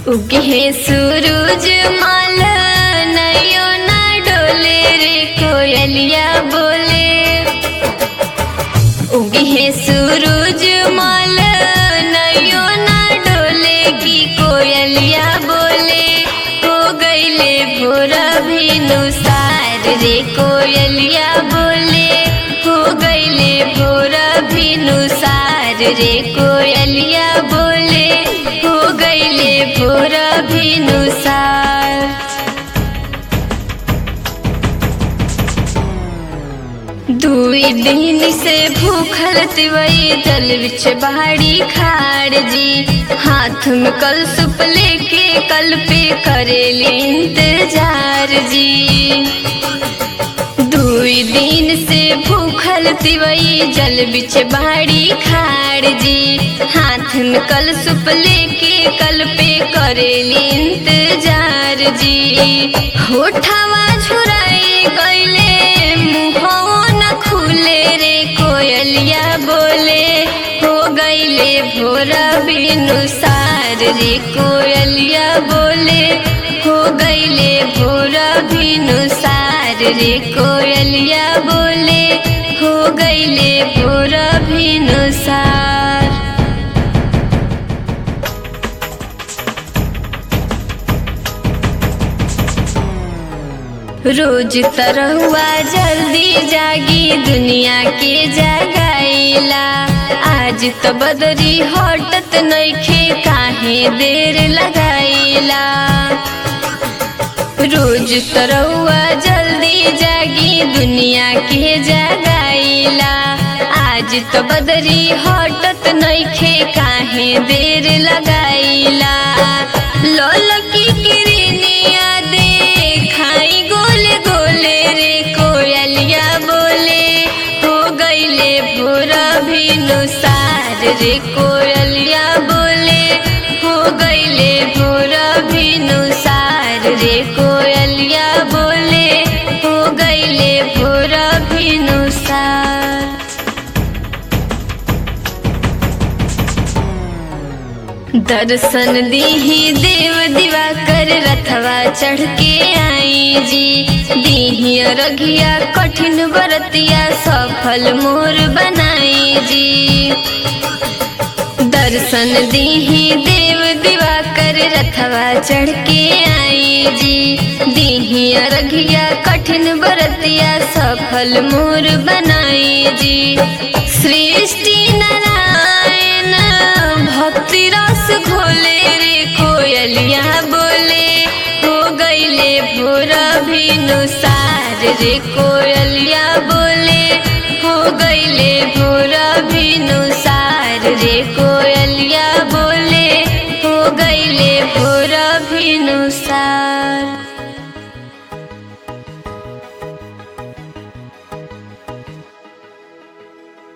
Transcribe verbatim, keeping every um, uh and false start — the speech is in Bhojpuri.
उगे सूरज माल नैयो ना डोले रे कोयलिया बोले। उगे सूरज माल नैयो ना डोले की कोयलिया बोले। हो गईले भोर भिनुसार रे कोयलिया बोले। हो गईले भोर भिनुसार रे कोयलिया बोले। हो गईले भोर भिनुसार। दुई दिन से भूखल तिवई जल बिच बाड़ी खाड़ जी। हाथ में कल सुप लेके कल पे करेली इंतजार जी। दुई दिन से भूखल तिवई जल बिच बाड़ी खाड़ जी। हाथ में कल सुप लेके कल पे करेली इंतजार जी। होठवा झुराई गईले मुँह न खुले रे कोयलिया बोले। हो गईले भोर भिनुसार रे कोयलिया बोले। हो गईले भोर भिनुसार रे कोयलिया बोले। हो गईले भोर भिनुसार। रोज तरहुआ जल्दी जागी दुनिया के जगाईला। आज तो बदरी हटत नइखे काहे देर लगाईला। रोज तरहुआ जल्दी जागी दुनिया के जगाईला। आज तो बदरी हटत नइखे काहे देर लगाईला। लोल की किरनिया देखाई गोले गोले रे कोयलिया बोले। हो गईले भोर भिनुसार रे कोयलिया बोले। हो गईले भोर भिनुसार रे कोयलिया बोले। हो गईले भोर भिनुसार। दर्शन दीही देव दिवाकर रथवा चढ़ के आई जी। दीही रघिया कठिन बरतिया सफल मोर बनाई जी। दर्शन दीही देव दिवाकर रथवा चढ़ के आई जी। दीही रघिया कठिन बरतिया सफल मोर बनाई जी। सृष्टि नारायण भक्ति रस घोले रे कोयलिया बोले। हो गईले भोर भिनुसार रे कोयलिया